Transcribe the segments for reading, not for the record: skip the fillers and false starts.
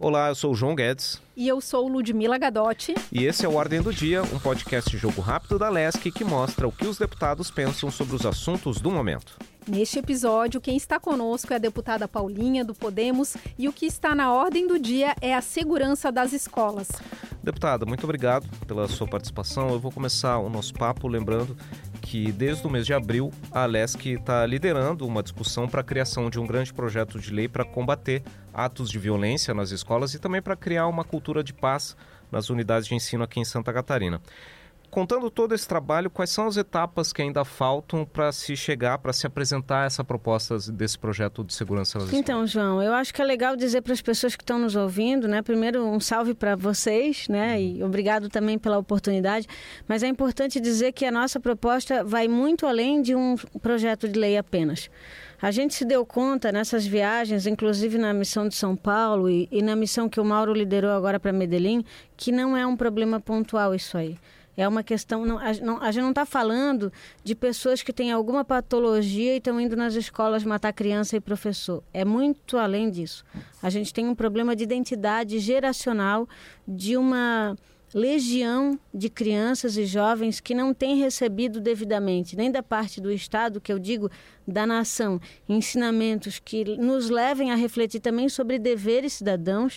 Olá, eu sou o João Guedes. E eu sou Ludmila Gadotti. E esse é o Ordem do Dia, um podcast de jogo rápido da Lesc que mostra o que os deputados pensam sobre os assuntos do momento. Neste episódio, quem está conosco é a deputada Paulinha, do Podemos, e o que está na ordem do dia é a segurança das escolas. Deputada, muito obrigado pela sua participação. Eu vou começar o nosso papo lembrando que desde o mês de abril a Lesc está liderando uma discussão para a criação de um grande projeto de lei para combater atos de violência nas escolas e também para criar uma cultura de paz nas unidades de ensino aqui em Santa Catarina. Contando todo esse trabalho, quais são as etapas que ainda faltam para se chegar, para se apresentar essa proposta desse projeto de segurança nas escolas? Então, João, eu acho que é legal dizer para as pessoas que estão nos ouvindo, né? Primeiro, um salve para vocês, né? E obrigado também pela oportunidade. Mas é importante dizer que a nossa proposta vai muito além de um projeto de lei apenas. A gente se deu conta nessas viagens, inclusive na missão de São Paulo e na missão que o Mauro liderou agora para Medellín, que não é um problema pontual isso aí. É uma questão, a gente não está falando de pessoas que têm alguma patologia e estão indo nas escolas matar criança e professor. É muito além disso. A gente tem um problema de identidade geracional de uma legião de crianças e jovens que não têm recebido devidamente, nem da parte do Estado, que eu digo da nação, ensinamentos que nos levem a refletir também sobre deveres cidadãos.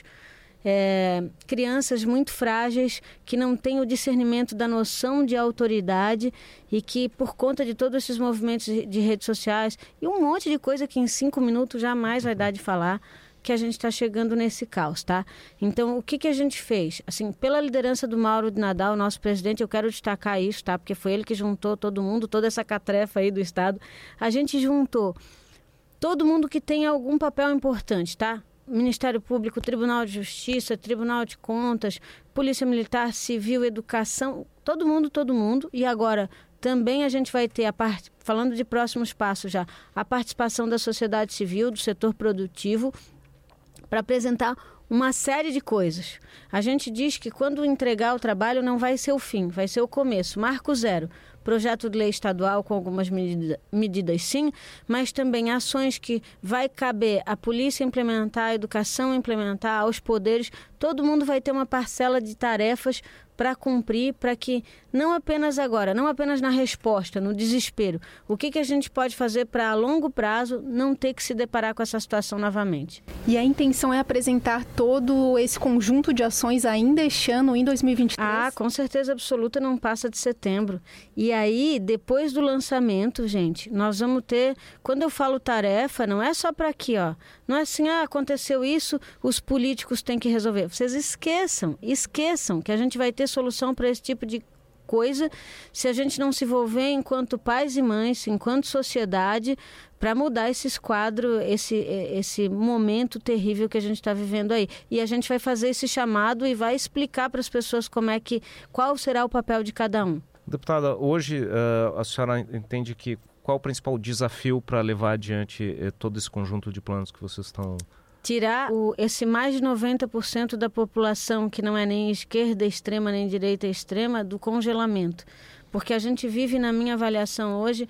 Crianças muito frágeis que não têm o discernimento da noção de autoridade e que por conta de todos esses movimentos de redes sociais e um monte de coisa que em 5 minutos jamais vai dar de falar, que a gente está chegando nesse caos, tá? Então, o que a gente fez? Assim, pela liderança do Mauro de Nadal, nosso presidente, eu quero destacar isso, tá? Porque foi ele que juntou todo mundo, toda essa catrefa aí do Estado. A gente juntou todo mundo que tem algum papel importante, tá? Ministério Público, Tribunal de Justiça, Tribunal de Contas, Polícia Militar, Civil, Educação, todo mundo. E agora também a gente vai ter, falando de próximos passos já, a participação da sociedade civil, do setor produtivo, para apresentar uma série de coisas. A gente diz que quando entregar o trabalho não vai ser o fim, vai ser o começo, marco zero. Projeto de lei estadual com algumas medidas sim, mas também ações que vai caber à polícia implementar, à educação implementar, aos poderes. Todo mundo vai ter uma parcela de tarefas para cumprir, para que não apenas agora, não apenas na resposta, no desespero, o que a gente pode fazer para a longo prazo não ter que se deparar com essa situação novamente. E a intenção é apresentar todo esse conjunto de ações ainda este ano, em 2023? Ah, com certeza absoluta, não passa de setembro. E aí, depois do lançamento, gente, nós vamos ter, quando eu falo tarefa, não é só para aqui, ó. Não é assim, aconteceu isso, os políticos têm que resolver. Vocês esqueçam que a gente vai ter solução para esse tipo de coisa se a gente não se envolver enquanto pais e mães, enquanto sociedade, para mudar esse quadro, esse momento terrível que a gente está vivendo aí. E a gente vai fazer esse chamado e vai explicar para as pessoas qual será o papel de cada um. Deputada, hoje a senhora entende que qual o principal desafio para levar adiante todo esse conjunto de planos que vocês estão... Tirar esse mais de 90% da população que não é nem esquerda extrema nem direita extrema do congelamento. Porque a gente vive, na minha avaliação hoje,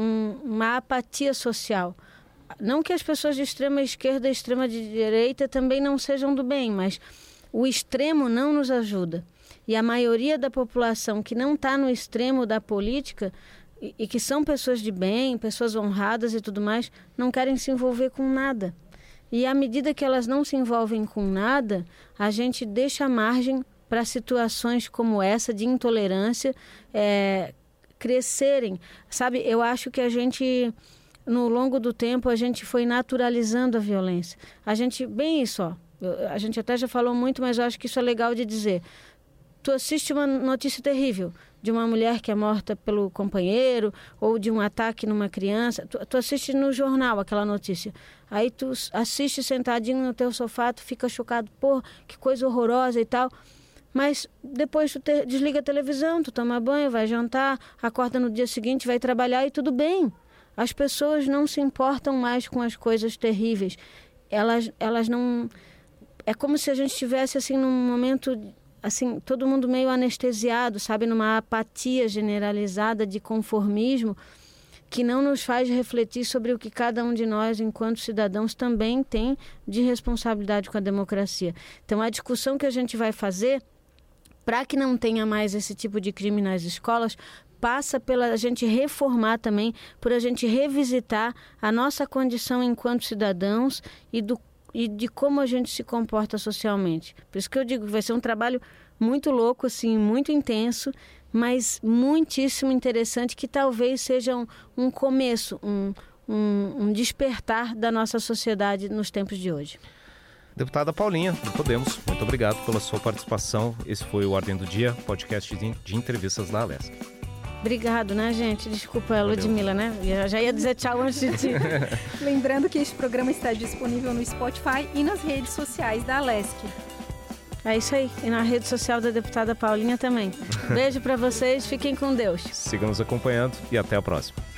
uma apatia social. Não que as pessoas de extrema esquerda e extrema de direita também não sejam do bem, mas o extremo não nos ajuda. E a maioria da população que não está no extremo da política e que são pessoas de bem, pessoas honradas e tudo mais, não querem se envolver com nada. E à medida que elas não se envolvem com nada, a gente deixa margem para situações como essa de intolerância crescerem. Sabe, eu acho que a gente, no longo do tempo, a gente foi naturalizando a violência. A gente até já falou muito, mas eu acho que isso é legal de dizer. Tu assiste uma notícia terrível de uma mulher que é morta pelo companheiro ou de um ataque numa criança, tu assiste no jornal aquela notícia, aí tu assiste sentadinho no teu sofá, tu fica chocado, pô, que coisa horrorosa e tal, mas depois tu desliga a televisão, tu toma banho, vai jantar, acorda no dia seguinte, vai trabalhar e tudo bem. As pessoas não se importam mais com as coisas terríveis, elas não... É como se a gente estivesse assim num momento... assim, todo mundo meio anestesiado, sabe, numa apatia generalizada de conformismo que não nos faz refletir sobre o que cada um de nós, enquanto cidadãos, também tem de responsabilidade com a democracia. Então, a discussão que a gente vai fazer, para que não tenha mais esse tipo de crime nas escolas, passa pela gente reformar também, por a gente revisitar a nossa condição enquanto cidadãos e de como a gente se comporta socialmente. Por isso que eu digo que vai ser um trabalho muito louco, assim, muito intenso, mas muitíssimo interessante, que talvez seja um começo, um despertar da nossa sociedade nos tempos de hoje. Deputada Paulinha, do Podemos, muito obrigado pela sua participação. Esse foi o Ordem do Dia, podcast de entrevistas da Alesc. Obrigado, né, gente? Desculpa a Ludmila, né? Eu já ia dizer tchau antes de ti. Lembrando que este programa está disponível no Spotify e nas redes sociais da Alesc. É isso aí. E na rede social da deputada Paulinha também. Beijo para vocês, fiquem com Deus. Siga nos acompanhando e até a próxima.